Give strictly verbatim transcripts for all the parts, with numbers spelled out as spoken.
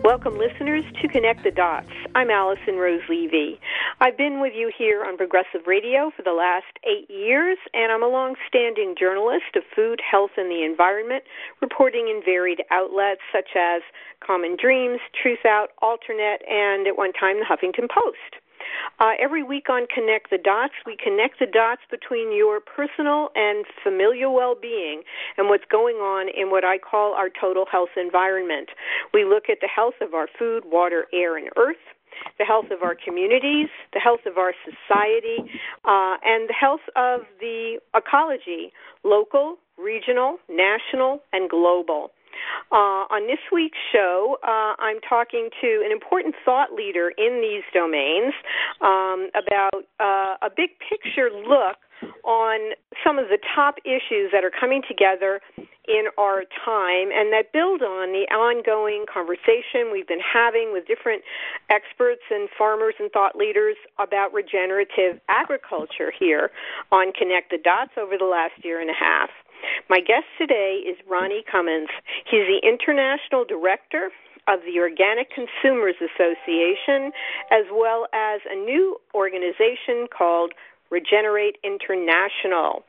Welcome, listeners, to Connect the Dots. I'm Allison Rose Levy. I've been with you here on Progressive Radio for the last eight years, and I'm a long-standing journalist of food, health, and the environment, reporting in varied outlets such as Common Dreams, Truth Out, Alternet, and at one time the Huffington Post. Uh, every week on Connect the Dots, we connect the dots between your personal and familial well-being and what's going on in what I call our total health environment. We look at the health of our food, water, air, and earth, the health of our communities, the health of our society, uh, and the health of the ecology, local, regional, national, and global. Uh, on this week's show, uh, I'm talking to an important thought leader in these domains um, about uh, a big picture look on some of the top issues that are coming together in our time and that build on the ongoing conversation we've been having with different experts and farmers and thought leaders about regenerative agriculture here on Connect the Dots over the last year and a half. My guest today is Ronnie Cummins. He's the International Director of the Organic Consumers Association, as well as a new organization called Regenerate International.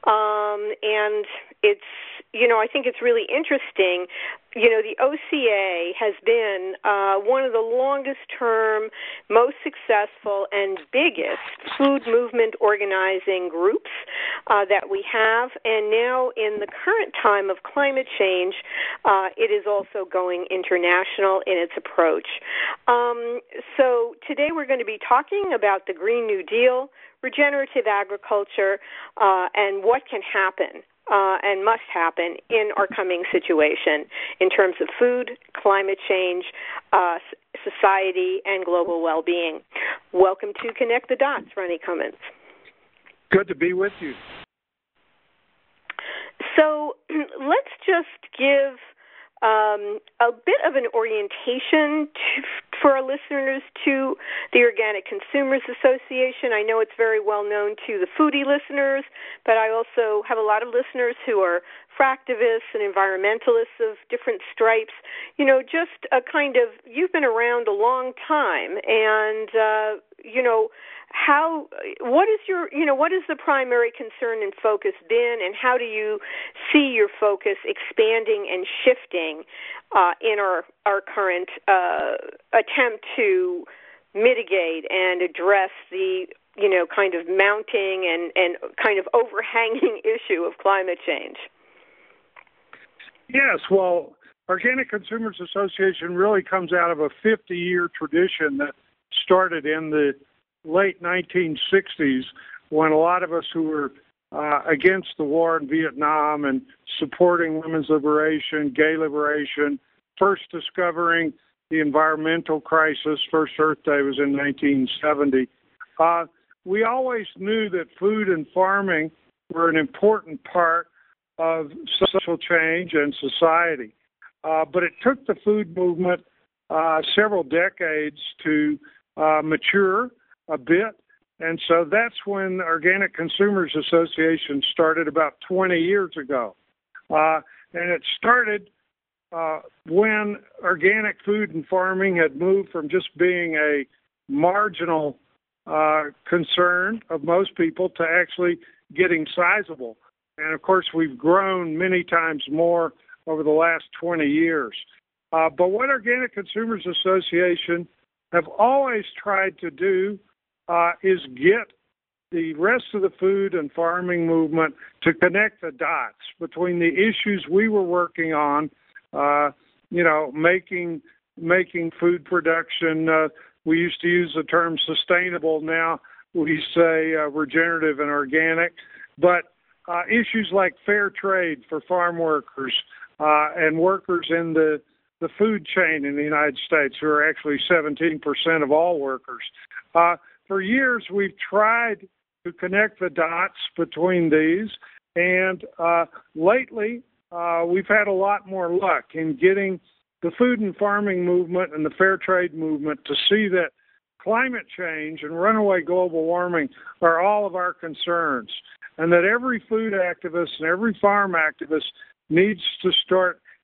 Um, and it's, you know, I think it's really interesting. You know, the O C A has been uh, one of the longest-term, most successful, and biggest food movement organizing groups uh, that we have. And now, in the current time of climate change, uh, it is also going international in its approach. Um, so today we're going to be talking about the Green New Deal, regenerative agriculture, uh, and what can happen uh, and must happen in our coming situation in terms of food, climate change, uh, society, and global well-being. Welcome to Connect the Dots, Ronnie Cummins. Good to be with you. So let's just give Um, a bit of an orientation to, for our listeners to the Organic Consumers Association. I know it's very well known to the foodie listeners, but I also have a lot of listeners who are fractivists and environmentalists of different stripes. You know, just a kind of, you've been around a long time, and, uh, you know, how, what is your, you know, what is the primary concern and focus been, and how do you see your focus expanding and shifting uh, in our, our current uh, attempt to mitigate and address the, you know, kind of mounting and, and kind of overhanging issue of climate change? Yes, well, Organic Consumers Association really comes out of a fifty-year tradition that started in the late nineteen sixties, when a lot of us who were uh, against the war in Vietnam and supporting women's liberation, gay liberation, first discovering the environmental crisis, first Earth Day was in nineteen seventy. Uh, we always knew that food and farming were an important part of social change and society. Uh, but it took the food movement uh, several decades to uh, mature a bit, and so that's when the Organic Consumers Association started about twenty years ago. Uh, and it started uh, when organic food and farming had moved from just being a marginal uh, concern of most people to actually getting sizable. And of course, we've grown many times more over the last twenty years. Uh, but what Organic Consumers Association have always tried to do Uh, is get the rest of the food and farming movement to connect the dots between the issues we were working on, uh, you know, making making food production. Uh, we used to use the term sustainable. Now we say uh, regenerative and organic. But uh, issues like fair trade for farm workers uh, and workers in the the food chain in the United States, who are actually seventeen percent of all workers. Uh, For years, we've tried to connect the dots between these, and uh, lately, uh, we've had a lot more luck in getting the food and farming movement and the fair trade movement to see that climate change and runaway global warming are all of our concerns, and that every food activist and every farm activist needs to start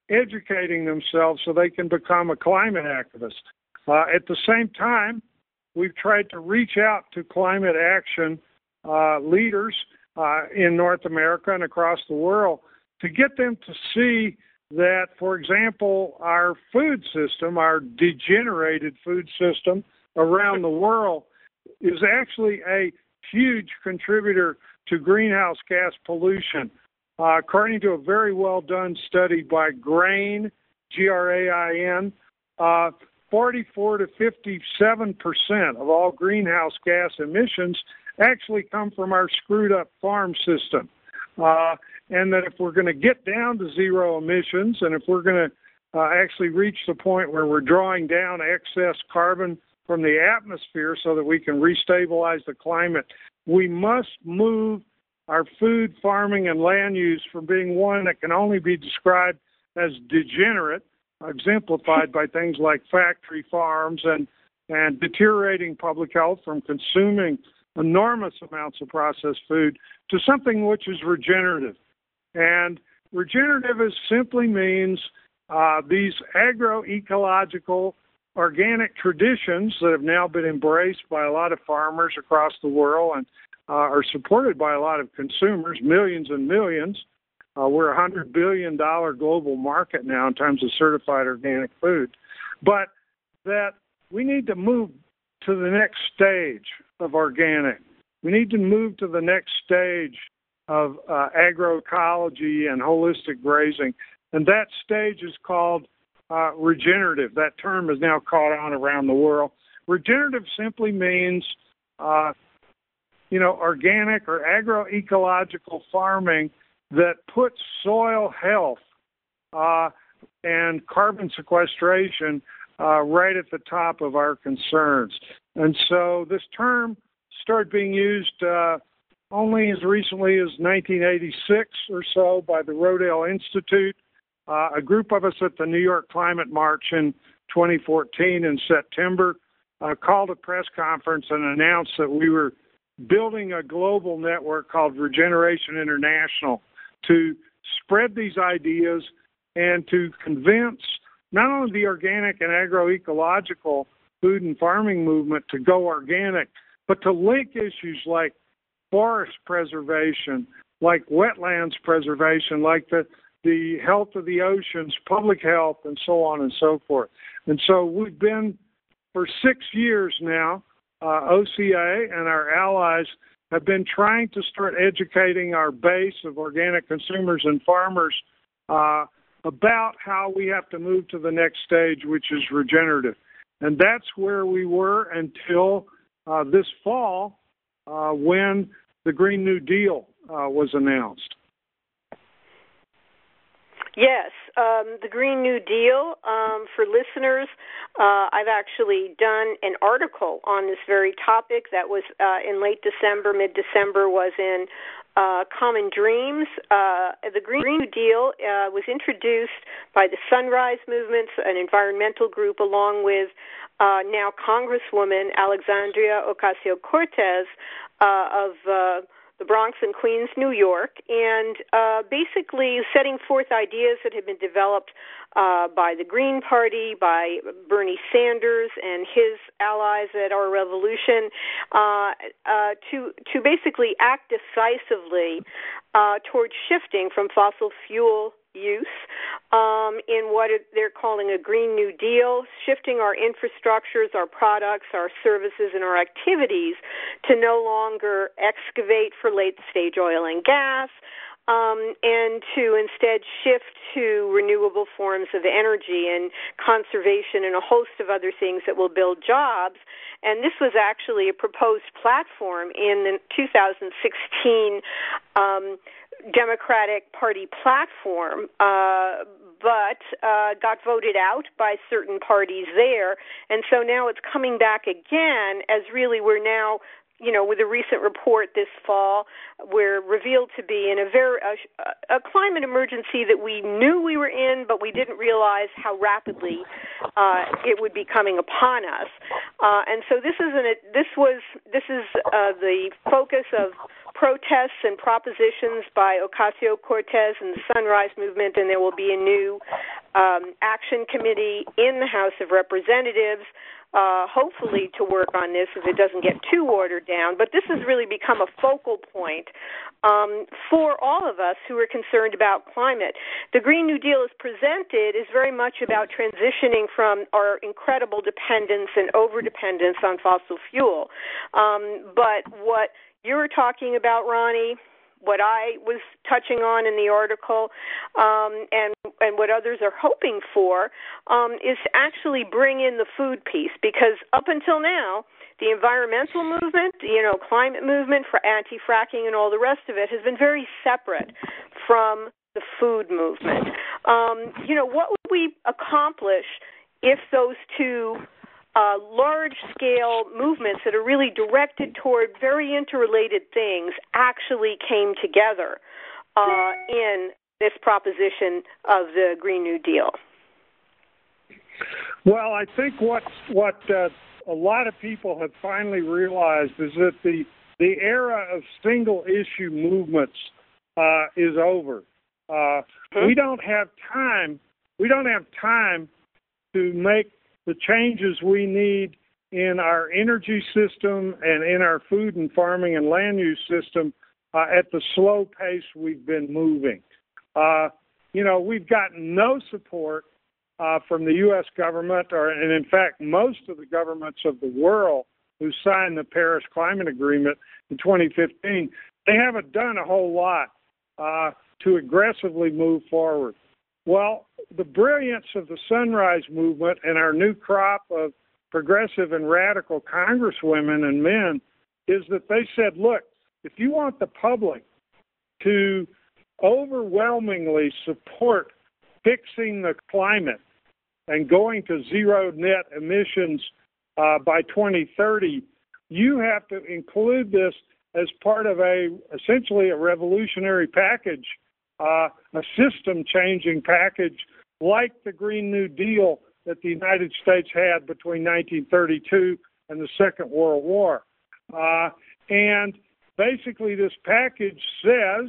educating themselves so they can become a climate activist. Uh, at the same time, we've tried to reach out to climate action uh, leaders uh, in North America and across the world to get them to see that, for example, our food system, our degenerated food system around the world is actually a huge contributor to greenhouse gas pollution. Uh, according to a very well done study by GRAIN, G R A I N, uh, forty-four to fifty-seven percent of all greenhouse gas emissions actually come from our screwed up farm system. Uh, and that if we're going to get down to zero emissions, and if we're going to uh, actually reach the point where we're drawing down excess carbon from the atmosphere so that we can restabilize the climate, we must move our food, farming, and land use from being one that can only be described as degenerate, exemplified by things like factory farms and, and deteriorating public health from consuming enormous amounts of processed food, to something which is regenerative. And regenerative is simply means uh, these agroecological organic traditions that have now been embraced by a lot of farmers across the world and uh, are supported by a lot of consumers, millions and millions. Uh, we're a one hundred billion dollars global market now in terms of certified organic food. But that we need to move to the next stage of organic. We need to move to the next stage of uh, agroecology and holistic grazing. And that stage is called uh, regenerative. That term is now caught on around the world. Regenerative simply means, uh, you know, organic or agroecological farming that puts soil health uh, and carbon sequestration uh, right at the top of our concerns. And so this term started being used uh, only as recently as nineteen eighty-six or so by the Rodale Institute. Uh, a group of us at the New York Climate March in twenty fourteen in September uh, called a press conference and announced that we were building a global network called Regeneration International to spread these ideas and to convince not only the organic and agroecological food and farming movement to go organic, but to link issues like forest preservation, like wetlands preservation, like the, the health of the oceans, public health, and so on and so forth. And so we've been, for six years now, uh, O C A and our allies have been trying to start educating our base of organic consumers and farmers uh, about how we have to move to the next stage, which is regenerative. And that's where we were until uh, this fall uh, when the Green New Deal uh, was announced. Yes, um, the Green New Deal, um, for listeners, uh, I've actually done an article on this very topic that was uh, in late December, mid-December, was in uh, Common Dreams. Uh, the Green New Deal uh, was introduced by the Sunrise Movement, an environmental group, along with uh, now Congresswoman Alexandria Ocasio-Cortez uh, of uh, the Bronx and Queens, New York, and uh, basically setting forth ideas that have been developed uh, by the Green Party, by Bernie Sanders and his allies at Our Revolution, uh, uh, to to basically act decisively uh, towards shifting from fossil fuel use um, in what they're calling a Green New Deal, shifting our infrastructures, our products, our services, and our activities to no longer excavate for late-stage oil and gas, um, and to instead shift to renewable forms of energy and conservation and a host of other things that will build jobs. And this was actually a proposed platform in the two thousand sixteen um, Democratic Party platform, uh, but uh, got voted out by certain parties there. And so now it's coming back again as really we're now, you know, with a recent report this fall, we're revealed to be in a very a, a climate emergency that we knew we were in, but we didn't realize how rapidly uh, it would be coming upon us. Uh, and so this is an, this was this is uh, the focus of protests and propositions by Ocasio-Cortez and the Sunrise Movement, and there will be a new um, action committee in the House of Representatives, uh, hopefully to work on this if it doesn't get too watered down. But this has really become a focal point um, for all of us who are concerned about climate. The Green New Deal as presented is very much about transitioning from our incredible dependence and overdependence on fossil fuel. Um, but what you were talking about, Ronnie, what I was touching on in the article, um, and and what others are hoping for, um, is to actually bring in the food piece, because up until now, the environmental movement, you know, climate movement for anti-fracking and all the rest of it has been very separate from the food movement. Um, you know, what would we accomplish if those two Uh, large-scale movements that are really directed toward very interrelated things actually came together uh, in this proposition of the Green New Deal? Well, I think what what uh, a lot of people have finally realized is that the the era of single-issue movements uh, is over. Uh, hmm? We don't have time. We don't have time to make the changes we need in our energy system and in our food and farming and land use system uh, at the slow pace we've been moving. Uh, you know, we've gotten no support uh, from the U S government, or, and in fact, most of the governments of the world who signed the Paris Climate Agreement in twenty fifteen. They haven't done a whole lot uh, to aggressively move forward. Well, the brilliance of the Sunrise Movement and our new crop of progressive and radical congresswomen and men is that they said, look, if you want the public to overwhelmingly support fixing the climate and going to zero net emissions uh, by twenty thirty, you have to include this as part of a essentially a revolutionary package, uh, a system-changing package like the Green New Deal that the United States had between nineteen thirty-two and the Second World War. Uh, and basically this package says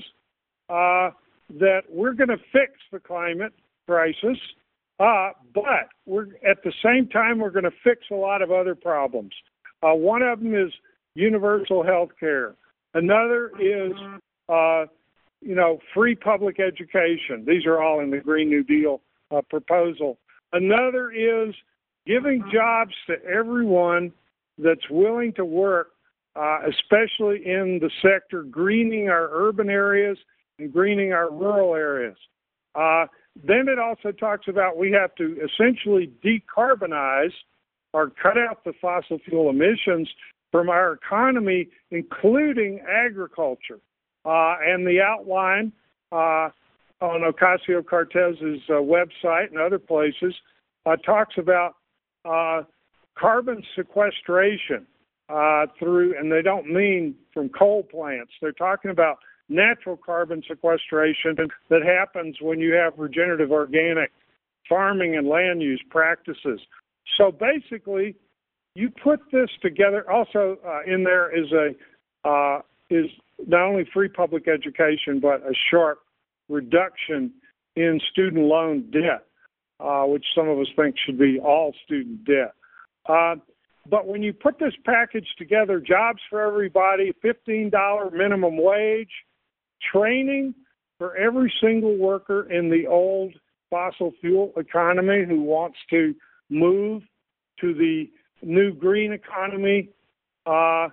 uh, that we're going to fix the climate crisis, uh, but we're at the same time we're going to fix a lot of other problems. Uh, one of them is universal health care. Another is, uh, you know, free public education. These are all in the Green New Deal uh, proposal. Another is giving jobs to everyone that's willing to work, uh, especially in the sector, greening our urban areas and greening our rural areas. Uh, then it also talks about we have to essentially decarbonize or cut out the fossil fuel emissions from our economy, including agriculture. Uh, and the outline uh, on Ocasio-Cortez's uh, website and other places uh, talks about uh, carbon sequestration uh, through, and they don't mean from coal plants. They're talking about natural carbon sequestration that happens when you have regenerative organic farming and land use practices. So basically, you put this together. Also uh, in there is a uh, is not only free public education, but a sharp reduction in student loan debt, uh, which some of us think should be all student debt. Uh, but when you put this package together, jobs for everybody, fifteen dollars minimum wage, training for every single worker in the old fossil fuel economy who wants to move to the new green economy, uh,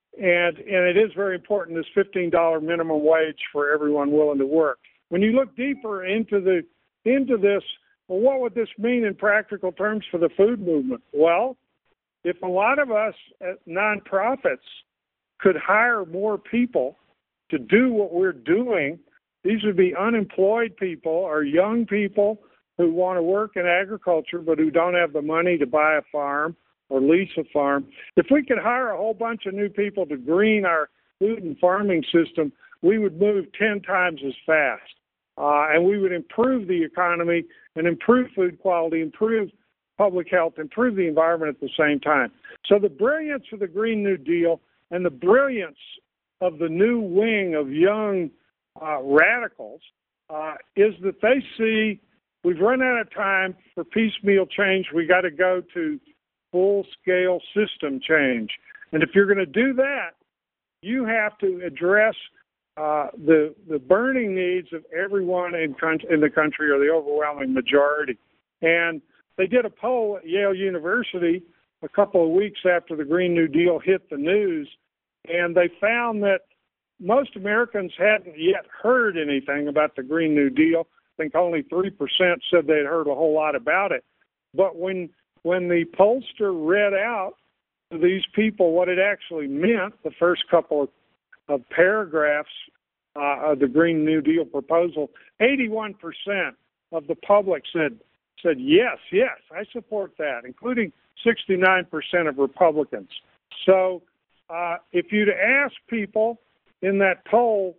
and and it is very important, this fifteen dollars minimum wage for everyone willing to work. When you look deeper into the into this, well, what would this mean in practical terms for the food movement? Well, if a lot of us at nonprofits could hire more people to do what we're doing, these would be unemployed people or young people who want to work in agriculture but who don't have the money to buy a farm or lease a farm. If we could hire a whole bunch of new people to green our food and farming system, we would move ten times as fast. Uh, and we would improve the economy and improve food quality, improve public health, improve the environment at the same time. So the brilliance of the Green New Deal and the brilliance of the new wing of young uh, radicals uh, is that they see we've run out of time for piecemeal change. We got to go to full-scale system change. And if you're going to do that, you have to address uh, the the burning needs of everyone in, con- in the country, or the overwhelming majority. And they did a poll at Yale University a couple of weeks after the Green New Deal hit the news, and they found that most Americans hadn't yet heard anything about the Green New Deal. I think only three percent said they'd heard a whole lot about it. But when when the pollster read out to these people what it actually meant, the first couple of, of paragraphs uh, of the Green New Deal proposal, eighty-one percent of the public said, said yes, yes, I support that, including sixty-nine percent of Republicans. So uh, if you'd ask people in that poll,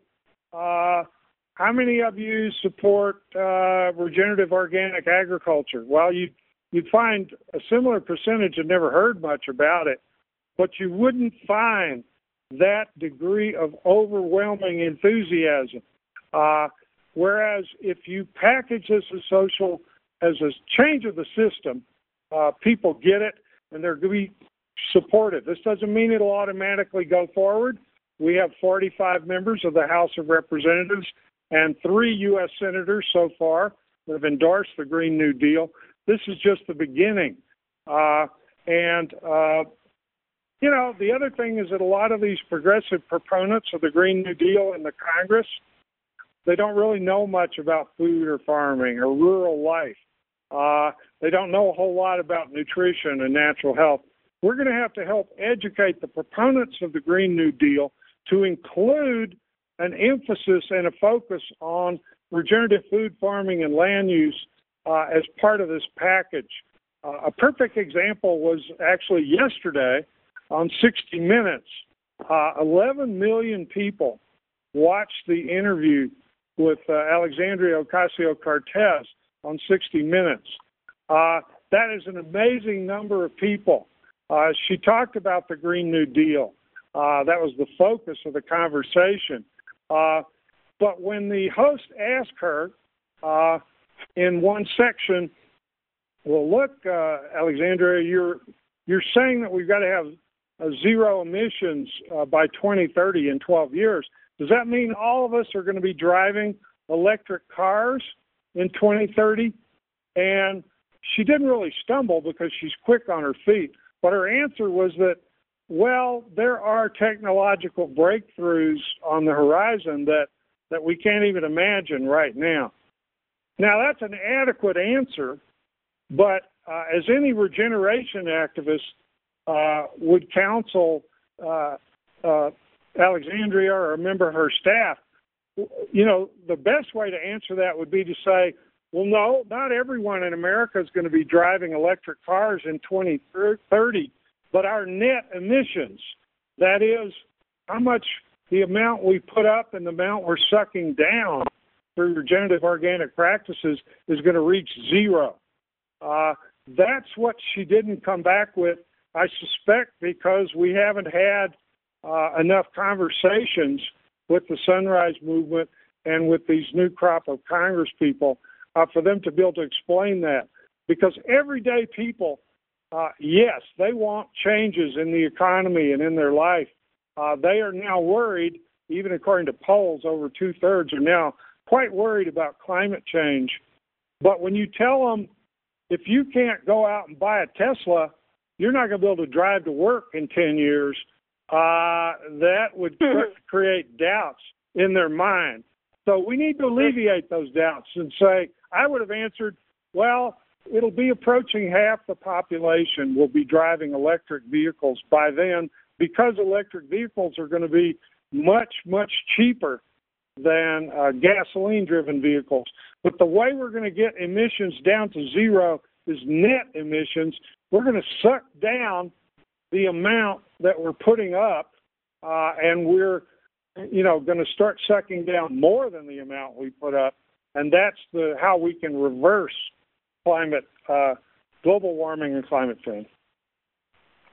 uh, how many of you support uh, regenerative organic agriculture? Well, you, you'd find a similar percentage had never heard much about it, but you wouldn't find that degree of overwhelming enthusiasm. Uh, whereas if you package this as social, as a change of the system, uh, people get it and they're going to be supportive. This doesn't mean it'll automatically go forward. We have forty-five members of the House of Representatives and three U S senators so far that have endorsed the Green New Deal. This is just the beginning. Uh, and, uh, you know, the other thing is that a lot of these progressive proponents of the Green New Deal in the Congress, they don't really know much about food or farming or rural life. Uh, they don't know a whole lot about nutrition and natural health. We're going to have to help educate the proponents of the Green New Deal to include an emphasis and a focus on regenerative food farming and land use uh, as part of this package. Uh, a perfect example was actually yesterday on sixty minutes. Uh, eleven million people watched the interview with uh, Alexandria Ocasio-Cortez on sixty minutes. Uh, that is an amazing number of people. Uh, she talked about the Green New Deal. Uh, that was the focus of the conversation. Uh, but when the host asked her uh, in one section, well, look, uh, Alexandria, you're you're saying that we've got to have uh, zero emissions uh, by twenty thirty in twelve years. Does that mean all of us are going to be driving electric cars in twenty thirty? And she didn't really stumble because she's quick on her feet. But her answer was that, well, there are technological breakthroughs on the horizon that, that we can't even imagine right now. Now, that's an adequate answer, but uh, as any regeneration activist uh, would counsel uh, uh, Alexandria or a member of her staff, you know, the best way to answer that would be to say, well, no, not everyone in America is going to be driving electric cars in twenty thirty, but our net emissions, that is, how much the amount we put up and the amount we're sucking down through regenerative organic practices is going to reach zero. Uh, that's what she didn't come back with, I suspect, because we haven't had uh, enough conversations with the Sunrise Movement and with these new crop of Congress people uh, for them to be able to explain that. Because everyday people, uh, yes, they want changes in the economy and in their life. Uh, they are now worried, even according to polls, over two-thirds are now quite worried about climate change. But when you tell them, if you can't go out and buy a Tesla, you're not going to be able to drive to work in ten years, uh, that would create doubts in their mind. So we need to alleviate those doubts and say, I would have answered, well, it'll be approaching half the population will be driving electric vehicles by then, because electric vehicles are going to be much, much cheaper than uh, gasoline-driven vehicles. But the way we're going to get emissions down to zero is net emissions. We're going to suck down the amount that we're putting up, uh, and we're, you know, going to start sucking down more than the amount we put up, and that's the how we can reverse climate, uh, global warming and climate change.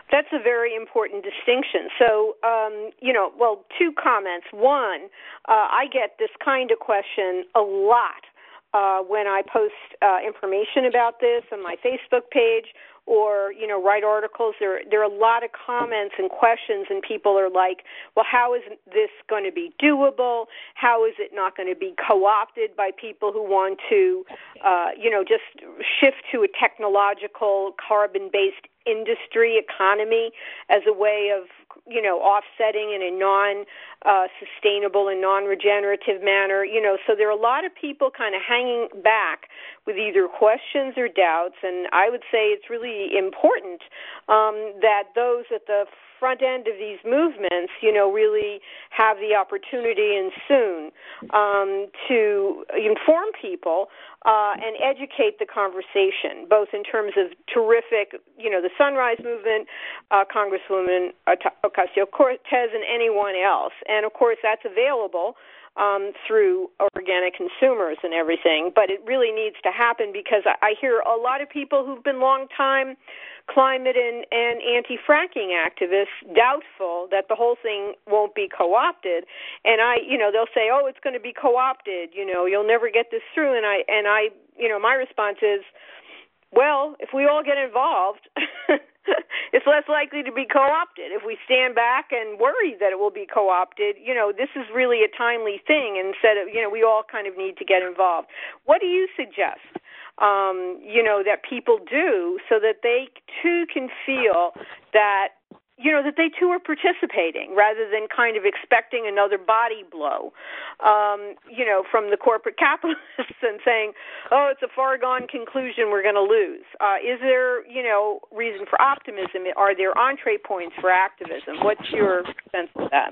That's a very important distinction. So, um, you know, well, two comments. One, uh, I get this kind of question a lot uh, when I post uh, information about this on my Facebook page or, you know, write articles. There, there are a lot of comments and questions, and people are like, well, how is this going to be doable? How is it not going to be co-opted by people who want to, uh, you know, just shift to a technological, carbon-based industry economy as a way of, you know, offsetting in a non-sustainable uh, and non-regenerative manner. You know, so there are a lot of people kind of hanging back with either questions or doubts, and I would say it's really important um, that those at the front end of these movements, you know, really have the opportunity, and soon, um, to inform people uh, and educate the conversation, both in terms of terrific, you know, the Sunrise Movement, uh, Congresswoman Ocasio-Cortez, and anyone else. And, of course, that's available um, through organic consumers and everything. But it really needs to happen, because I, I hear a lot of people who've been long-time climate and, and anti-fracking activists doubtful that the whole thing won't be co-opted. And I, you know, they'll say, oh, it's going to be co-opted, you know, you'll never get this through. And I, and I, you know, my response is, well, if we all get involved, it's less likely to be co-opted. If we stand back and worry that it will be co-opted, you know, this is really a timely thing. Instead of, you know, we all kind of need to get involved. What do you suggest? Um, you know, that people do so that they too can feel that, you know, that they too are participating rather than kind of expecting another body blow, um, you know, from the corporate capitalists and saying, oh, it's a far gone conclusion, we're going to lose. Uh, is there, you know, reason for optimism? Are there entree points for activism? What's your sense of that?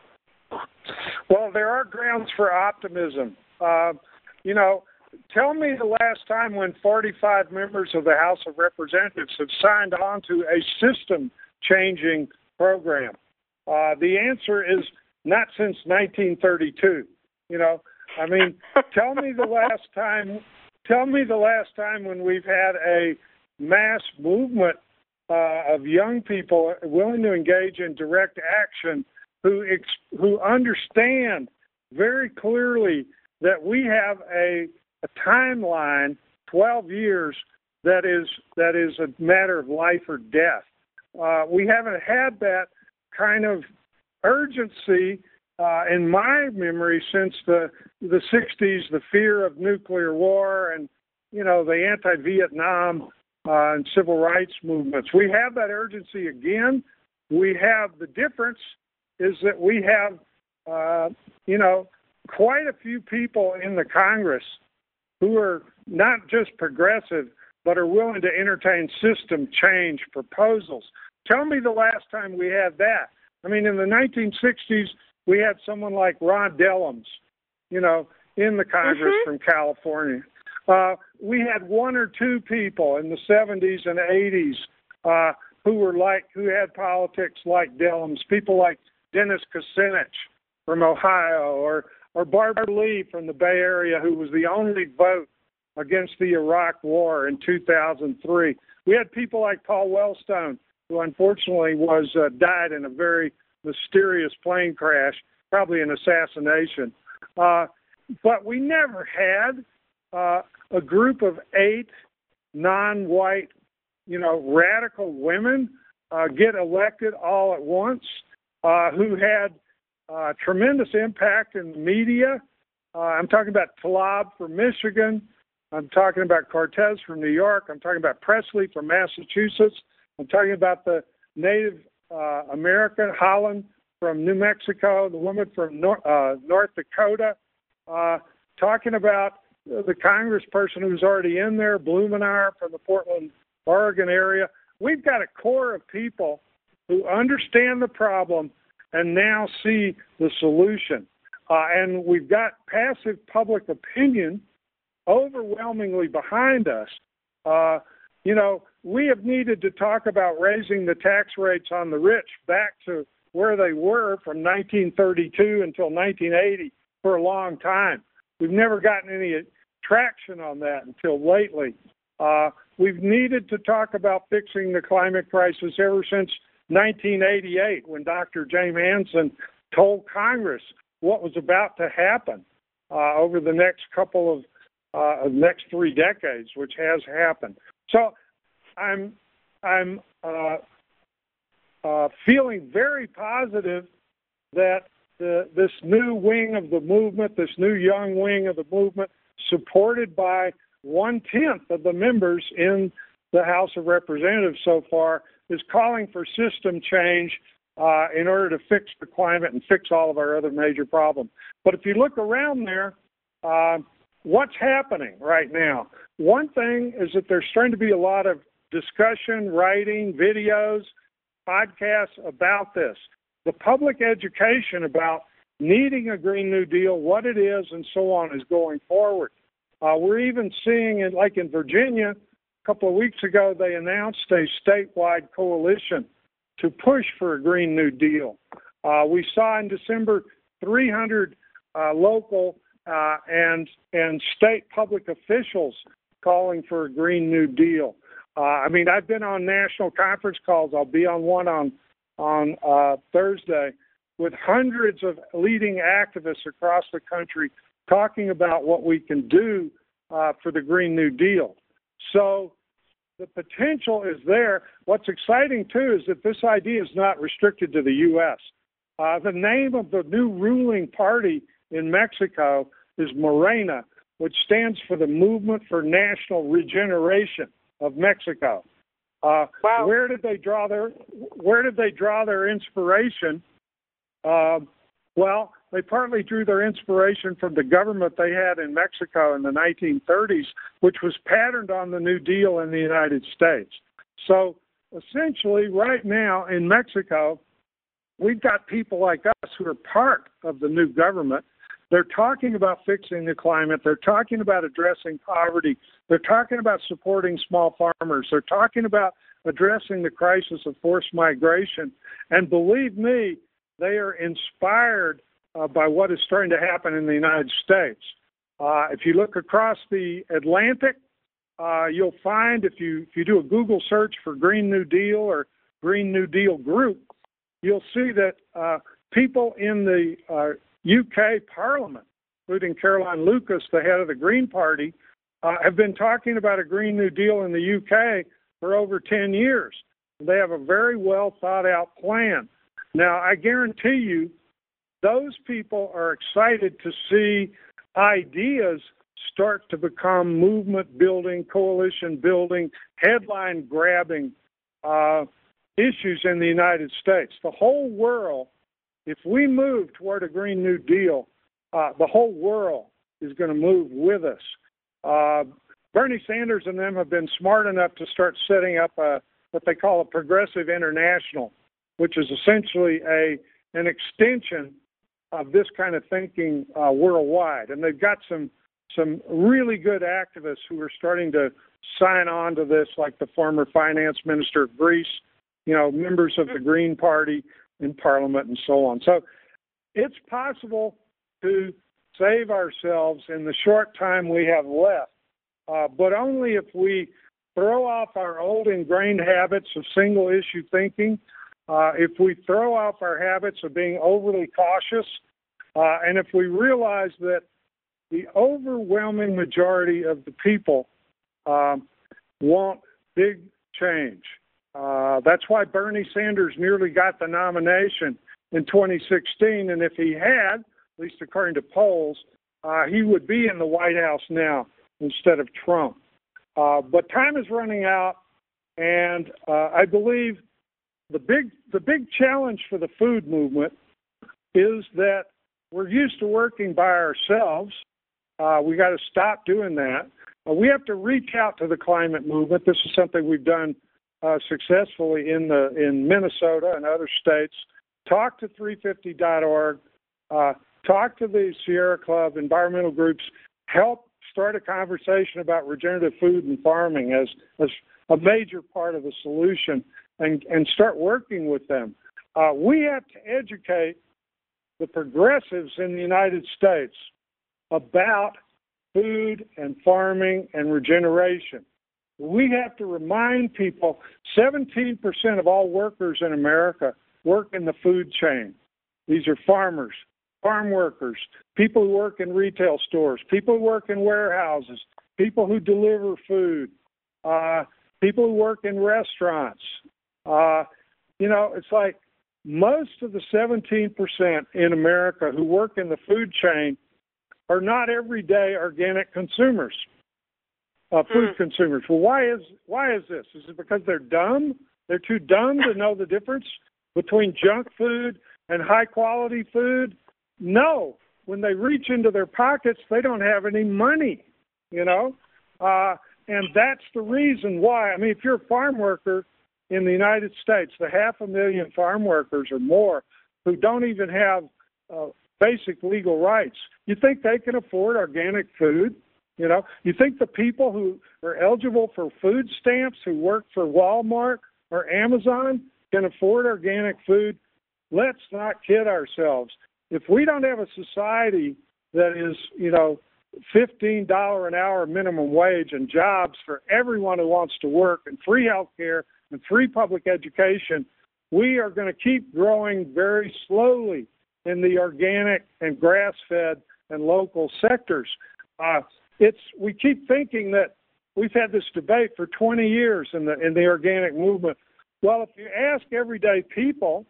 Well, there are grounds for optimism. Uh, you know, tell me the last time when forty-five members of the House of Representatives have signed on to a system-changing program. Uh, the answer is not since nineteen thirty-two. You know, I mean, tell me the last time. Tell me the last time when we've had a mass movement uh, of young people willing to engage in direct action, who ex- who understand very clearly that we have a a timeline, twelve years, that is that is a matter of life or death. Uh, we haven't had that kind of urgency uh, in my memory since the the sixties, the fear of nuclear war, and you know the anti-Vietnam uh, and civil rights movements. We have that urgency again. We have the difference is that we have uh, you know quite a few people in the Congress who are not just progressive, but are willing to entertain system change proposals. Tell me the last time we had that. I mean, in the nineteen sixties, we had someone like Ron Dellums, you know, in the Congress mm-hmm. from California. Uh, we had one or two people in the seventies and eighties uh, who were like, who had politics like Dellums, people like Dennis Kucinich from Ohio, or or Barbara Lee from the Bay Area, who was the only vote against the Iraq War in two thousand three. We had people like Paul Wellstone, who unfortunately was uh, died in a very mysterious plane crash, probably an assassination. Uh, but we never had uh, a group of eight non-white, you know, radical women uh, get elected all at once, uh, who had Uh, tremendous impact in the media. Uh, I'm talking about Tlaib from Michigan. I'm talking about Cortez from New York. I'm talking about Presley from Massachusetts. I'm talking about the Native uh, American, Holland from New Mexico, the woman from Nor- uh, North Dakota. Uh, talking about the congressperson who's already in there, Blumenauer from the Portland, Oregon area. We've got a core of people who understand the problem and now see the solution. Uh, and we've got passive public opinion overwhelmingly behind us. Uh, you know, we have needed to talk about raising the tax rates on the rich back to where they were from nineteen thirty-two until nineteen eighty for a long time. We've never gotten any traction on that until lately. Uh, we've needed to talk about fixing the climate crisis ever since nineteen eighty-eight, when Doctor James Hansen told Congress what was about to happen uh, over the next couple of uh, next three decades, which has happened. So I'm I'm uh, uh, feeling very positive that the, this new wing of the movement, this new young wing of the movement, supported by one-tenth of the members in the House of Representatives so far, is calling for system change uh, in order to fix the climate and fix all of our other major problems. But if you look around there, uh, what's happening right now? One thing is that there's starting to be a lot of discussion, writing, videos, podcasts about this. The public education about needing a Green New Deal, what it is, and so on is going forward. Uh, we're even seeing it, like in Virginia, a couple of weeks ago, they announced a statewide coalition to push for a Green New Deal. Uh, we saw in December three hundred uh, local uh, and and state public officials calling for a Green New Deal. Uh, I mean, I've been on national conference calls. I'll be on one on on uh, Thursday with hundreds of leading activists across the country talking about what we can do uh, for the Green New Deal. So the potential is there. What's exciting, too, is that this idea is not restricted to the U S Uh, the name of the new ruling party in Mexico is Morena, which stands for the Movement for National Regeneration of Mexico. Uh, wow. Where did they draw their Where did they draw their inspiration? Uh, well, they partly drew their inspiration from the government they had in Mexico in the nineteen thirties, which was patterned on the New Deal in the United States. So essentially, right now in Mexico, we've got people like us who are part of the new government. They're talking about fixing the climate. They're talking about addressing poverty. They're talking about supporting small farmers. They're talking about addressing the crisis of forced migration. And believe me, they are inspired uh, by what is starting to happen in the United States. Uh, if you look across the Atlantic, uh, you'll find, if you if you do a Google search for Green New Deal or Green New Deal Group, you'll see that uh, people in the uh, U K Parliament, including Caroline Lucas, the head of the Green Party, uh, have been talking about a Green New Deal in the U K for over ten years. They have a very well thought out plan. Now, I guarantee you, those people are excited to see ideas start to become movement building, coalition building, headline grabbing uh, issues in the United States. The whole world, if we move toward a Green New Deal, uh, the whole world is going to move with us. Uh, Bernie Sanders and them have been smart enough to start setting up a, what they call a progressive international, which is essentially a an extension of this kind of thinking uh, worldwide. And they've got some some really good activists who are starting to sign on to this, like the former finance minister of Greece, you know, members of the Green Party in Parliament and so on. So it's possible to save ourselves in the short time we have left, uh, but only if we throw off our old ingrained habits of single-issue thinking, uh, if we throw off our habits of being overly cautious, uh, and if we realize that the overwhelming majority of the people um, want big change. Uh, that's why Bernie Sanders nearly got the nomination in twenty sixteen, and if he had, at least according to polls, uh, he would be in the White House now instead of Trump. Uh, but time is running out, and uh, I believe the big the big challenge for the food movement is that we're used to working by ourselves. Uh, we got to stop doing that. Uh, we have to reach out to the climate movement. This is something we've done uh, successfully in the in Minnesota and other states. Talk to three fifty dot org. Uh, talk to the Sierra Club, environmental groups. Help start a conversation about regenerative food and farming as, as a major part of the solution, and, and start working with them. Uh, we have to educate the progressives in the United States about food and farming and regeneration. we have to remind people seventeen percent of all workers in America work in the food chain. These are farmers, farm workers, people who work in retail stores, people who work in warehouses, people who deliver food, uh, people who work in restaurants. Uh, you know, it's like most of the seventeen percent in America who work in the food chain are not everyday organic consumers. Uh, food mm. consumers. Well, why is why is this? Is it because they're dumb? They're too dumb to know the difference between junk food and high quality food? No. When they reach into their pockets, they don't have any money, you know? Uh, and that's the reason why. I mean, if you're a farm worker in the United States, the half a million farm workers or more who don't even have uh, basic legal rights, you think they can afford organic food? You know, you think the people who are eligible for food stamps, who work for Walmart or Amazon, can afford organic food? Let's not kid ourselves. If we don't have a society that is, you know, fifteen dollars an hour minimum wage and jobs for everyone who wants to work and free health care and free public education, we are going to keep growing very slowly in the organic and grass-fed and local sectors. Uh, It's we keep thinking that we've had this debate for twenty years in the in the organic movement. Well, if you ask everyday people,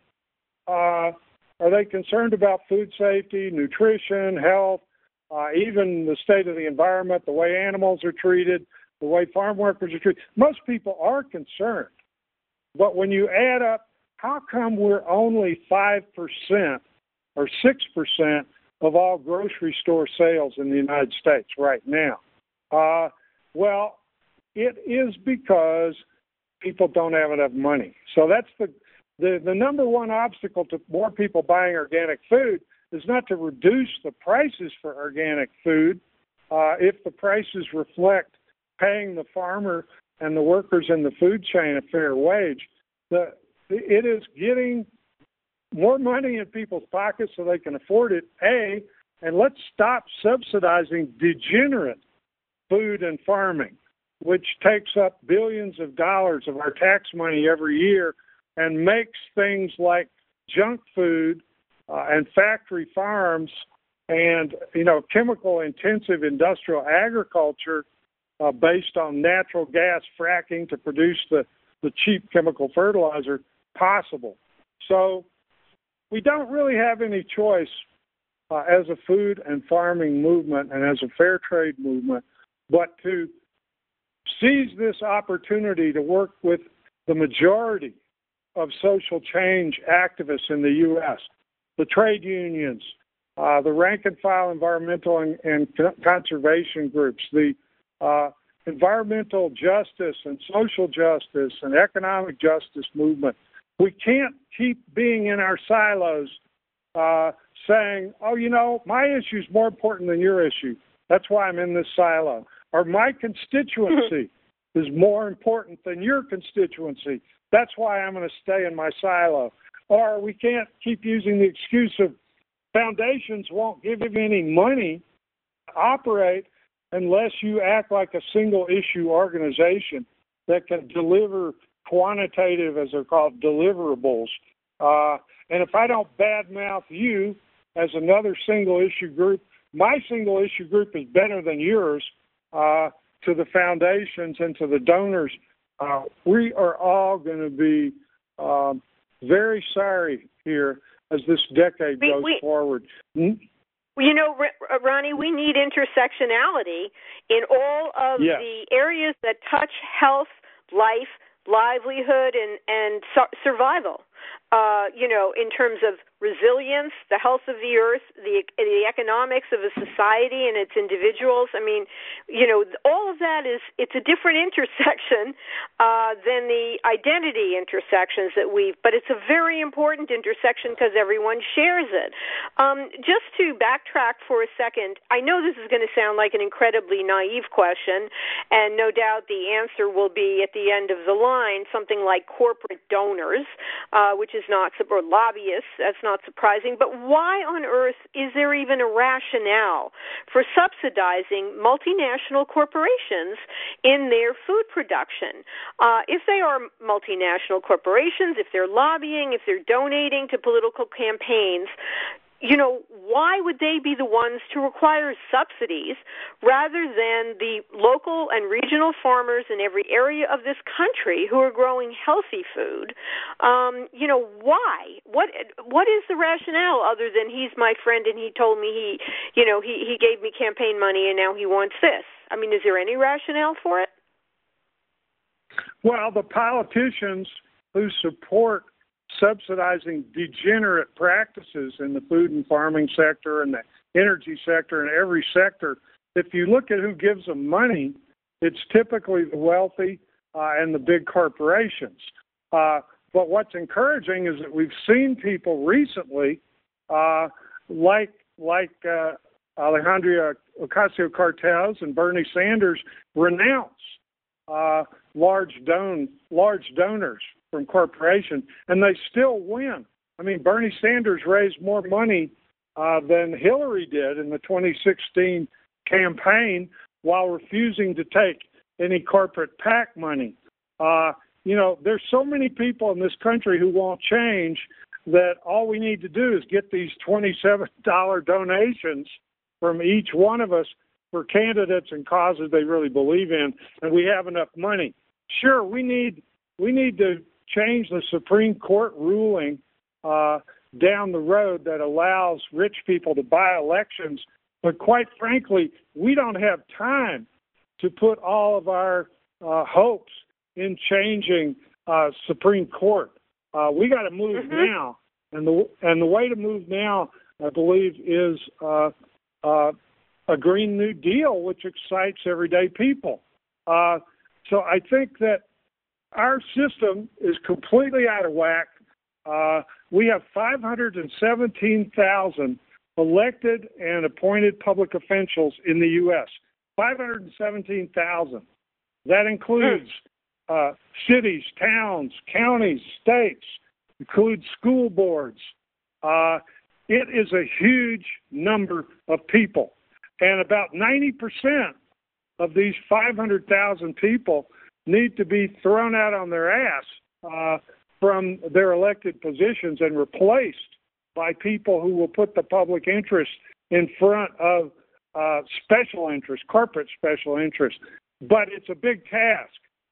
uh, are they concerned about food safety, nutrition, health, uh, even the state of the environment, the way animals are treated, the way farm workers are treated? Most people are concerned. But when you add up, how come we're only five percent or six percent of all grocery store sales in the United States right now? Uh, well, it is because people don't have enough money. So that's the, the, the number one obstacle to more people buying organic food is not to reduce the prices for organic food uh, if the prices reflect paying the farmer and the workers in the food chain a fair wage. The, it is getting more money in people's pockets so they can afford it, A, and let's stop subsidizing degenerate food and farming, which takes up billions of dollars of our tax money every year and makes things like junk food uh, and factory farms and, you know, chemical-intensive industrial agriculture uh, based on natural gas fracking to produce the, the cheap chemical fertilizer possible. So we don't really have any choice uh, as a food and farming movement and as a fair trade movement, but to seize this opportunity to work with the majority of social change activists in the U S, the trade unions, uh, the rank-and-file environmental and, and conservation groups, the uh, environmental justice and social justice and economic justice movement. We can't keep being in our silos uh, saying, oh, you know, my issue is more important than your issue. That's why I'm in this silo. Or my constituency is more important than your constituency. That's why I'm going to stay in my silo. Or we can't keep using the excuse of foundations won't give you any money to operate unless you act like a single-issue organization that can deliver quantitative, as they're called, deliverables. Uh, and if I don't badmouth you as another single-issue group, my single-issue group is better than yours uh, to the foundations and to the donors. Uh, we are all going to be um, very sorry here as this decade we, goes we, forward. Hmm? You know, Ronnie, we need intersectionality in all of yes. the areas that touch health, life, livelihood, and, and su- survival. Uh, you know, in terms of resilience, the health of the earth, the the economics of a society and its individuals. I mean, you know, all of that is, it's a different intersection uh, than the identity intersections that we've, but it's a very important intersection because everyone shares it. Um, just to backtrack for a second, I know this is going to sound like an incredibly naive question, and no doubt the answer will be at the end of the line, something like corporate donors, uh, which is is not, or lobbyists, that's not surprising, but why on earth is there even a rationale for subsidizing multinational corporations in their food production? Uh, if they are multinational corporations, if they're lobbying, if they're donating to political campaigns, you know, why would they be the ones to require subsidies rather than the local and regional farmers in every area of this country who are growing healthy food? Um, you know, why? What What is the rationale other than he's my friend and he told me he, you know, he, he gave me campaign money and now he wants this? I mean, is there any rationale for it? Well, the politicians who support subsidizing degenerate practices in the food and farming sector and the energy sector and every sector, if you look at who gives them money, it's typically the wealthy uh, and the big corporations. Uh, but what's encouraging is that we've seen people recently, uh, like like uh, Alexandria Ocasio-Cortez and Bernie Sanders, renounce uh, large don large donors from corporations, and they still win. I mean, Bernie Sanders raised more money uh, than Hillary did in the twenty sixteen campaign while refusing to take any corporate PAC money. Uh, you know, there's so many people in this country who won't change that all we need to do is get these twenty-seven dollars donations from each one of us for candidates and causes they really believe in, and we have enough money. Sure, we need we need to change the Supreme Court ruling uh, down the road that allows rich people to buy elections. But quite frankly, we don't have time to put all of our uh, hopes in changing uh, Supreme Court. Uh, we got to move mm-hmm. now, and the and the way to move now, I believe, is uh, uh, a Green New Deal, which excites everyday people. Uh, so I think that our system is completely out of whack. Uh, we have five hundred seventeen thousand elected and appointed public officials in the U S five hundred seventeen thousand. That includes uh, cities, towns, counties, states, includes school boards. Uh, it is a huge number of people. And about ninety percent of these five hundred thousand people need to be thrown out on their ass uh, from their elected positions and replaced by people who will put the public interest in front of uh, special interest, corporate special interest. But it's a big task.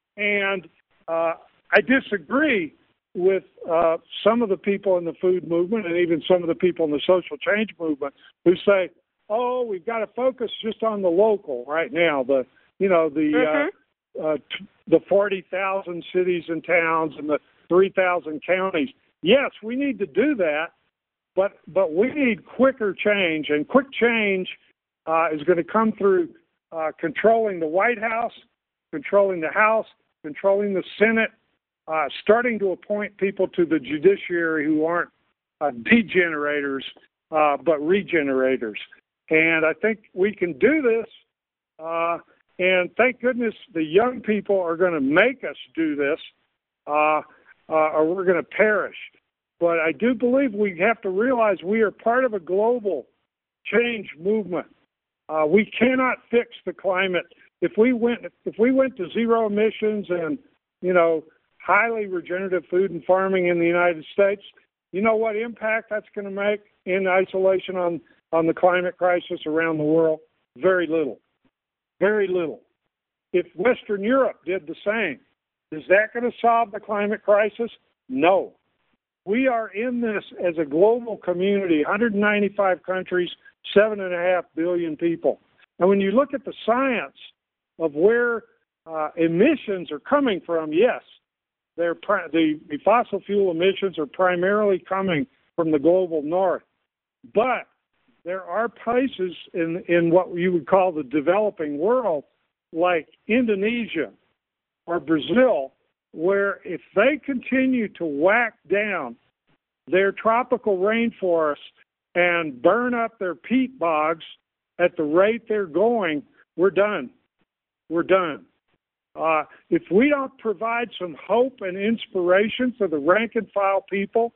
And uh, I disagree with uh, some of the people in the food movement and even some of the people in the social change movement who say, oh, we've got to focus just on the local right now, the, you know, the, mm-hmm. uh, uh, t- the forty thousand cities and towns and the three thousand counties. Yes, we need to do that, but but we need quicker change, and quick change uh, is going to come through uh, controlling the White House, controlling the House, controlling the Senate, uh, starting to appoint people to the judiciary who aren't uh, degenerators, uh, but regenerators. And I think we can do this, uh, and thank goodness the young people are going to make us do this, uh, uh, or we're going to perish. But I do believe we have to realize we are part of a global change movement. Uh, we cannot fix the climate. If we went if we went to zero emissions and, you know, highly regenerative food and farming in the United States, you know what impact that's going to make in isolation on, on the climate crisis around the world? Very little. Very little. If Western Europe did the same, is that going to solve the climate crisis? No. We are in this as a global community, one hundred ninety-five countries, seven and a half billion people. And when you look at the science of where uh, emissions are coming from, yes, they're pri- the, the fossil fuel emissions are primarily coming from the global north. But there are places in, in what you would call the developing world, like Indonesia or Brazil, where if they continue to whack down their tropical rainforests and burn up their peat bogs at the rate they're going, we're done. We're done. Uh, if we don't provide some hope and inspiration for the rank and file people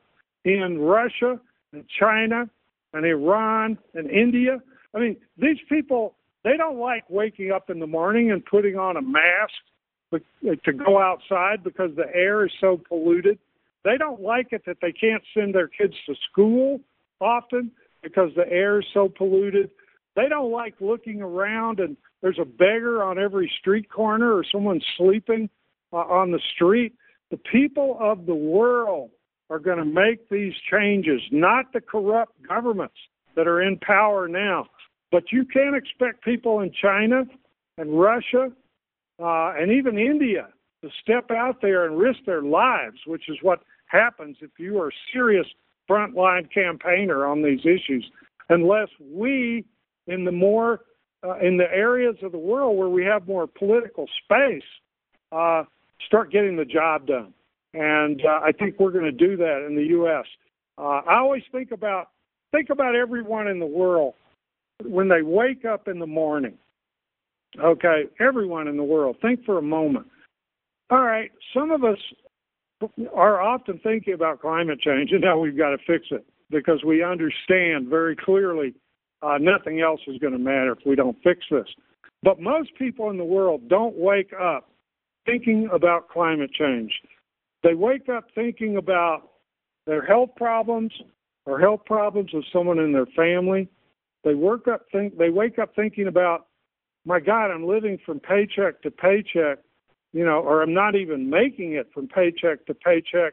in Russia and China and Iran and India. I mean, these people, they don't like waking up in the morning and putting on a mask to go outside because the air is so polluted. They don't like it that they can't send their kids to school often because the air is so polluted. They don't like looking around and there's a beggar on every street corner or someone sleeping uh, on the street. The people of the world are going to make these changes, not the corrupt governments that are in power now. But you can't expect people in China and Russia uh, and even India to step out there and risk their lives, which is what happens if you are a serious frontline campaigner on these issues, unless we, in the more uh, in the areas of the world where we have more political space, uh, start getting the job done. And uh, I think we're going to do that in the U S Uh, I always think about think about everyone in the world when they wake up in the morning. Okay, everyone in the world, think for a moment. All right, some of us are often thinking about climate change and how we've got to fix it because we understand very clearly uh, nothing else is going to matter if we don't fix this. But most people in the world don't wake up thinking about climate change. They wake up thinking about their health problems or health problems of someone in their family. They work up think they wake up thinking about, my God, I'm living from paycheck to paycheck, you know, or I'm not even making it from paycheck to paycheck.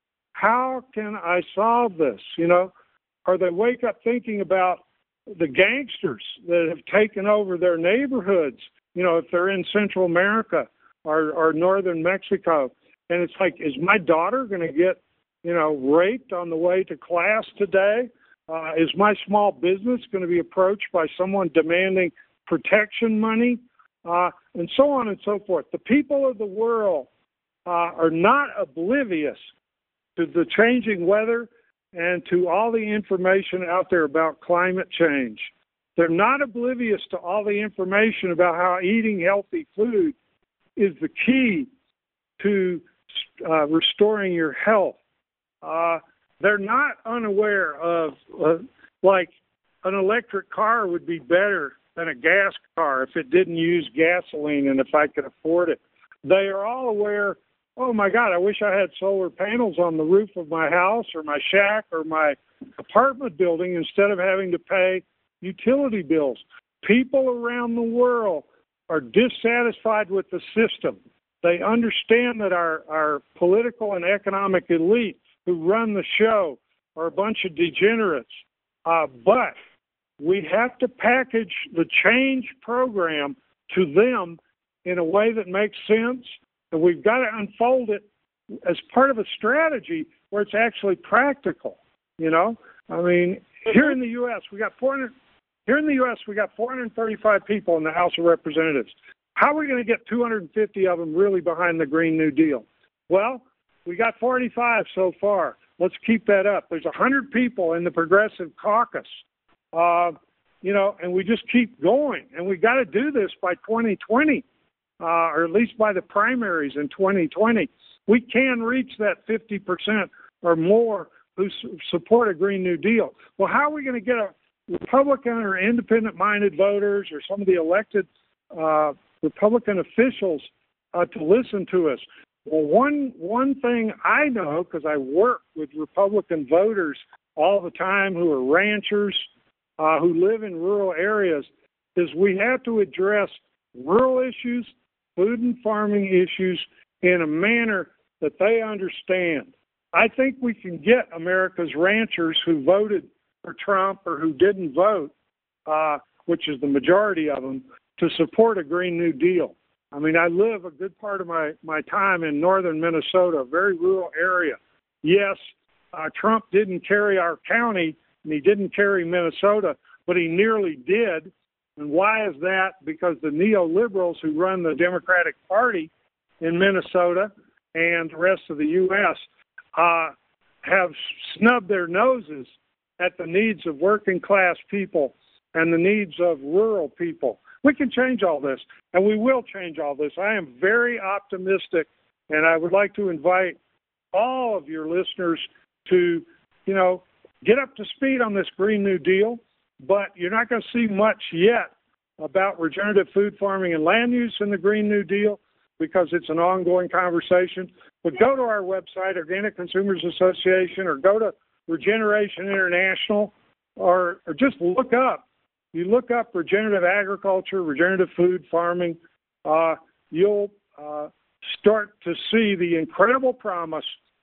How can I solve this? You know, or they wake up thinking about the gangsters that have taken over their neighborhoods, you know, if they're in Central America or, or northern Mexico. And it's like, is my daughter going to get, you know, raped on the way to class today? Uh, is my small business going to be approached by someone demanding protection money? Uh, and so on and so forth. The people of the world uh, are not oblivious to the changing weather and to all the information out there about climate change. They're not oblivious to all the information about how eating healthy food is the key to uh, restoring your health. Uh, they're not unaware of, uh, like, an electric car would be better than a gas car if it didn't use gasoline and if I could afford it. They are all aware, oh, my God, I wish I had solar panels on the roof of my house or my shack or my apartment building instead of having to pay utility bills. People around the world are dissatisfied with the system. They understand that our, our political and economic elite who run the show are a bunch of degenerates. Uh, but we have to package the change program to them in a way that makes sense, and we've got to unfold it as part of a strategy where it's actually practical. You know, I mean, here in the U S we got four hundred. Here in the U S we got four hundred thirty-five people in the House of Representatives. How are we going to get two hundred fifty of them really behind the Green New Deal? Well, we got forty-five so far. Let's keep that up. There's one hundred people in the Progressive Caucus. Uh, you know, and we just keep going. And we got to do this by twenty twenty, uh, or at least by the primaries in twenty twenty. We can reach that fifty percent or more who su- support a Green New Deal. Well, how are we going to get a Republican or independent-minded voters or some of the elected uh, Republican officials uh, to listen to us? Well, one one thing I know, because I work with Republican voters all the time who are ranchers, Uh, who live in rural areas, is we have to address rural issues, food and farming issues in a manner that they understand. I think we can get America's ranchers who voted for Trump or who didn't vote, uh, which is the majority of them, to support a Green New Deal. I mean, I live a good part of my, my time in northern Minnesota, a very rural area. Yes, uh, Trump didn't carry our county, and he didn't carry Minnesota, but he nearly did. And why is that? Because the neoliberals who run the Democratic Party in Minnesota and the rest of the U S uh, have snubbed their noses at the needs of working class people and the needs of rural people. We can change all this, and we will change all this. I am very optimistic, and I would like to invite all of your listeners to you know, get up to speed on this Green New Deal, but you're not going to see much yet about regenerative food farming and land use in the Green New Deal because it's an ongoing conversation. But go to our website, Organic Consumers Association, or go to Regeneration International, or, or just look up. You look up regenerative agriculture, regenerative food farming, uh, you'll uh, start to see the incredible promise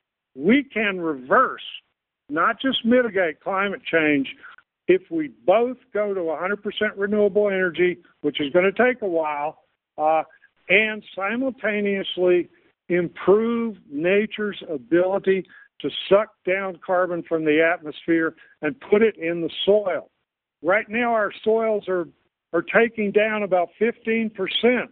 we can reverse, not just mitigate climate change, if we both go to one hundred percent renewable energy, which is going to take a while, uh, and simultaneously improve nature's ability to suck down carbon from the atmosphere and put it in the soil. Right now, our soils are, are taking down about fifteen percent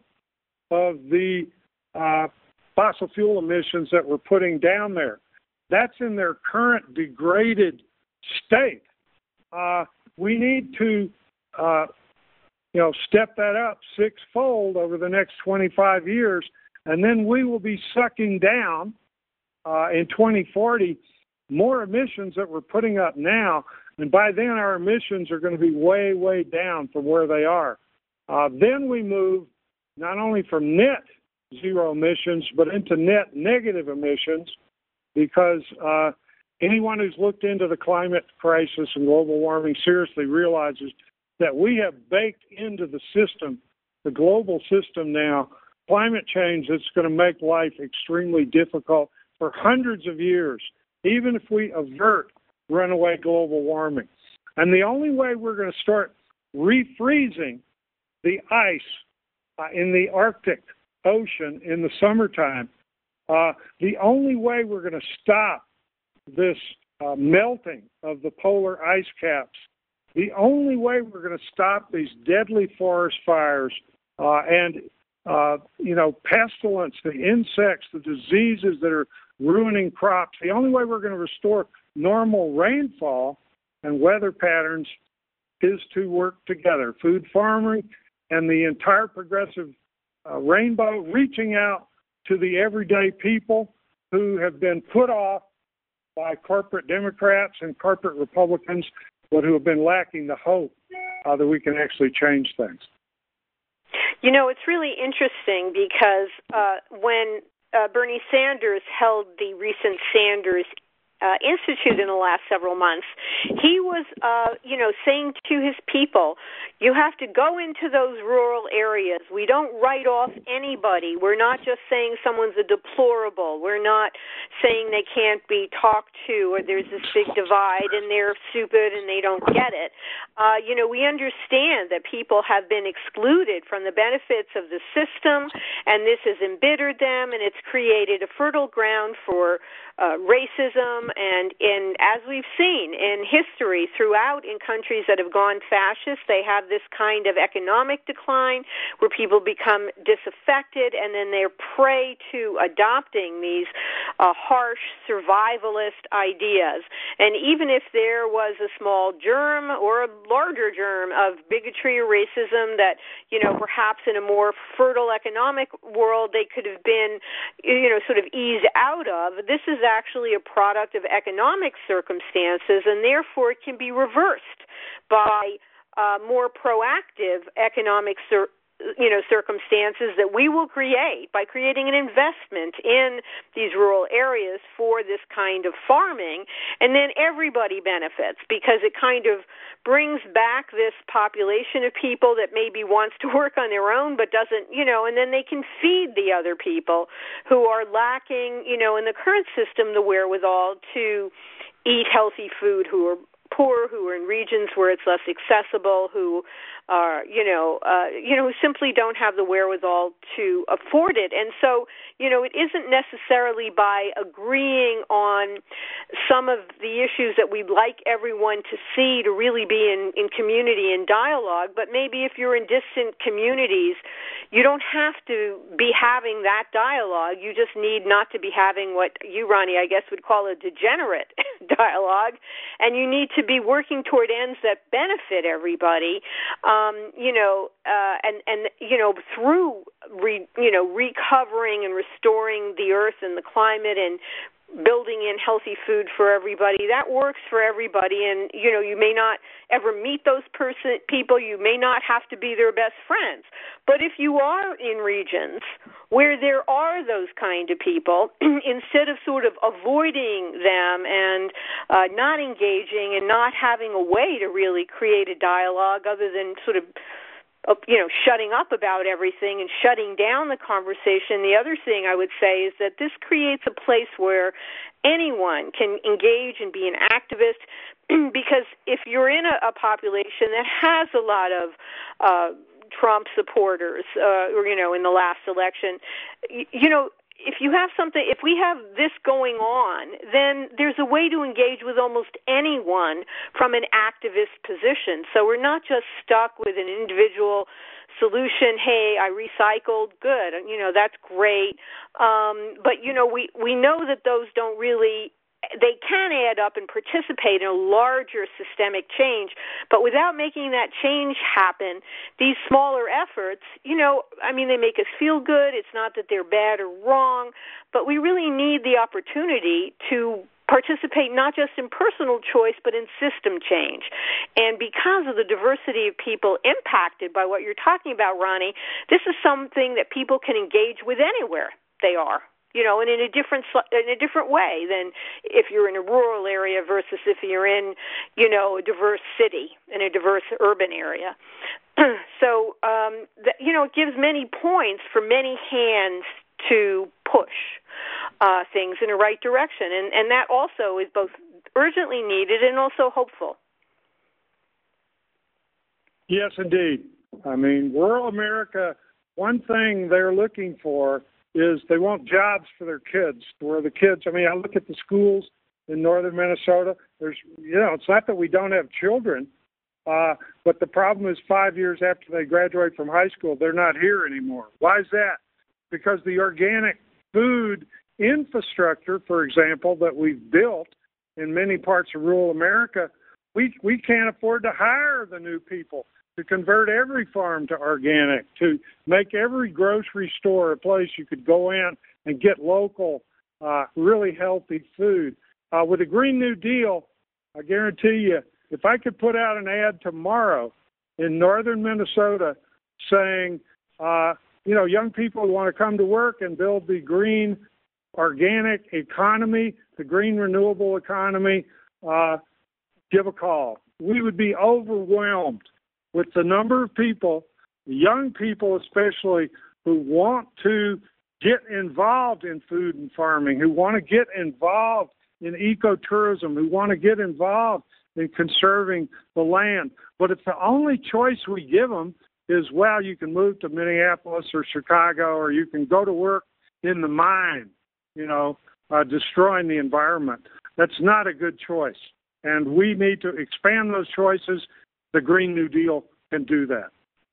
of the uh, fossil fuel emissions that we're putting down there. That's in their current degraded state. Uh, we need to, uh, you know, step that up sixfold over the next twenty-five years, and then we will be sucking down uh, in twenty forty more emissions that we're putting up now, and by then our emissions are going to be way, way down from where they are. Uh, then we move not only from net zero emissions, but into net negative emissions, because uh, anyone who's looked into the climate crisis and global warming seriously realizes that we have baked into the system, the global system now, climate change that's going to make life extremely difficult for hundreds of years, even if we avert runaway global warming. And the only way we're going to start refreezing the ice uh, in the Arctic Ocean in the summertime, uh, the only way we're going to stop this uh, melting of the polar ice caps, the only way we're going to stop these deadly forest fires uh, and, uh, you know, pestilence, the insects, the diseases that are ruining crops, the only way we're going to restore normal rainfall and weather patterns is to work together. Food farming and the entire progressive uh, rainbow, reaching out to the everyday people who have been put off by corporate Democrats and corporate Republicans, but who have been lacking the hope uh, that we can actually change things. You know, it's really interesting because uh, when uh, Bernie Sanders held the recent Sanders Uh, Institute in the last several months, he was, uh, you know, saying to his people, you have to go into those rural areas. We don't write off anybody. We're not just saying someone's a deplorable. We're not saying they can't be talked to or there's this big divide and they're stupid and they don't get it. Uh, you know, we understand that people have been excluded from the benefits of the system, and this has embittered them, and it's created a fertile ground for uh, racism. And in, as we've seen in history throughout in countries that have gone fascist, they have this kind of economic decline where people become disaffected and then they're prey to adopting these uh, harsh survivalist ideas. And even if there was a small germ or a larger germ of bigotry or racism that, you know, perhaps in a more fertile economic world they could have been, you know, sort of eased out of, this is actually a product of economic circumstances, and therefore it can be reversed by uh, more proactive economic cir- you know, circumstances that we will create by creating an investment in these rural areas for this kind of farming, and then everybody benefits because it kind of brings back this population of people that maybe wants to work on their own but doesn't, you know, and then they can feed the other people who are lacking, you know, in the current system the wherewithal to eat healthy food, who are poor, who are in regions where it's less accessible, who are, you know, uh, you know, who simply don't have the wherewithal to afford it. And so, you know, it isn't necessarily by agreeing on some of the issues that we'd like everyone to see to really be in, in community and dialogue, but maybe if you're in distant communities, you don't have to be having that dialogue. You just need not to be having what you, Ronnie, I guess would call a degenerate dialogue, and you need to be working toward ends that benefit everybody, um, you know, uh, and, and, you know, through, re, you know, recovering and restoring the earth and the climate and building in healthy food for everybody. That works for everybody, and you know, you may not ever meet those person people. You may not have to be their best friends. But if you are in regions where there are those kind of people, instead of sort of avoiding them and uh, not engaging and not having a way to really create a dialogue other than sort of you know, shutting up about everything and shutting down the conversation. The other thing I would say is that this creates a place where anyone can engage and be an activist, because if you're in a, a population that has a lot of uh, Trump supporters, uh, or, you know, in the last election, you, you know, if you have something, if we have this going on, then there's a way to engage with almost anyone from an activist position. So we're not just stuck with an individual solution. Hey, I recycled, good, you know, that's great. Um, but, you know, we, we know that those don't really, they can add up and participate in a larger systemic change, but without making that change happen, these smaller efforts, you know, I mean, they make us feel good. It's not that they're bad or wrong, but we really need the opportunity to participate not just in personal choice, but in system change. And because of the diversity of people impacted by what you're talking about, Ronnie, this is something that people can engage with anywhere they are. You know, and in a different in a different way than if you're in a rural area versus if you're in, you know, a diverse city, in a diverse urban area. So, um, the, you know, it gives many points for many hands to push uh, things in the right direction, and and that also is both urgently needed and also hopeful. Yes, indeed. I mean, rural America, one thing they're looking for is they want jobs for their kids, where the kids, I mean, I look at the schools in northern Minnesota, there's, you know, it's not that we don't have children, uh, but the problem is five years after they graduate from high school, they're not here anymore. Why is that? Because the organic food infrastructure, for example, that we've built in many parts of rural America, we we can't afford to hire the new people to convert every farm to organic, to make every grocery store a place you could go in and get local, uh, really healthy food. Uh, with the Green New Deal, I guarantee you, if I could put out an ad tomorrow in northern Minnesota saying, uh, you know, young people who want to come to work and build the green organic economy, the green renewable economy, uh, give a call. We would be overwhelmed with the number of people, young people especially, who want to get involved in food and farming, who want to get involved in ecotourism, who want to get involved in conserving the land. But if the only choice we give them is, well, you can move to Minneapolis or Chicago, or you can go to work in the mine, you know, uh, destroying the environment, that's not a good choice. And we need to expand those choices. The Green New Deal can do that.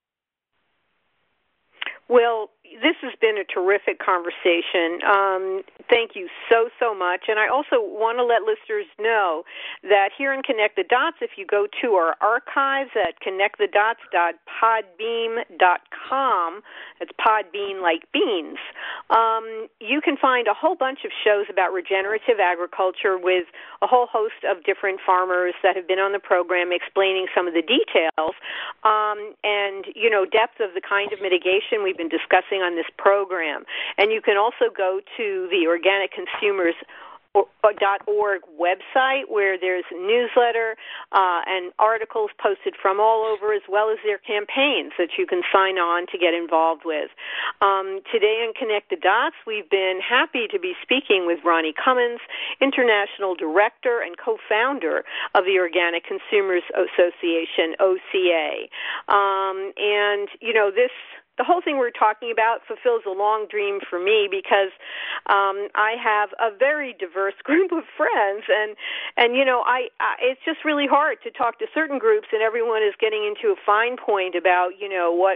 Well, this has been a terrific conversation. Um, thank you so, so much. And I also want to let listeners know that here in Connect the Dots, if you go to our archives at connect the dots dot podbean dot com, it's Podbean like beans, um, you can find a whole bunch of shows about regenerative agriculture with a whole host of different farmers that have been on the program explaining some of the details um, and, you know, depth of the kind of mitigation we've been discussing on this program. And you can also go to the Organic Consumers dot org website, where there's a newsletter uh, and articles posted from all over, as well as their campaigns that you can sign on to get involved with. Um, today on Connect the Dots, we've been happy to be speaking with Ronnie Cummins, International Director and co-founder of the Organic Consumers Association, O C A. Um, and, you know, this The whole thing we're talking about fulfills a long dream for me, because um, I have a very diverse group of friends, and and you know, I, I it's just really hard to talk to certain groups, and everyone is getting into a fine point about, you know, what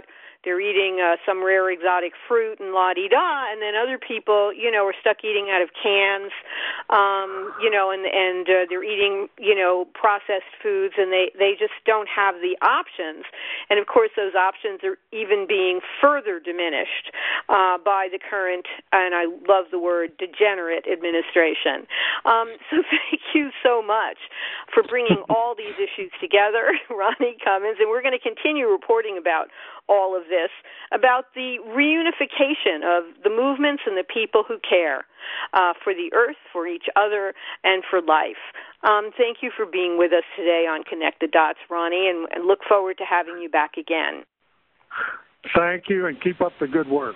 they're eating uh, some rare exotic fruit and la-di-da, and then other people, you know, are stuck eating out of cans, um, you know, and, and uh, they're eating, you know, processed foods, and they, they just don't have the options. And, of course, those options are even being further diminished uh, by the current, and I love the word, degenerate administration. Um, so thank you so much for bringing all these issues together, Ronnie Cummins, and we're going to continue reporting about all of this, about the reunification of the movements and the people who care uh, for the earth, for each other, and for life. Um, thank you for being with us today on Connect the Dots, Ronnie, and, and look forward to having you back again. Thank you, and keep up the good work.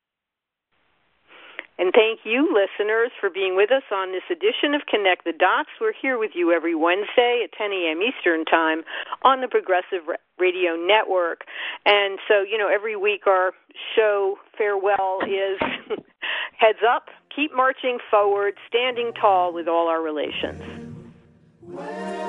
And thank you, listeners, for being with us on this edition of Connect the Dots. We're here with you every Wednesday at ten a.m. Eastern Time on the Progressive Radio Network. And so, you know, every week our show farewell is heads up, keep marching forward, standing tall with all our relations.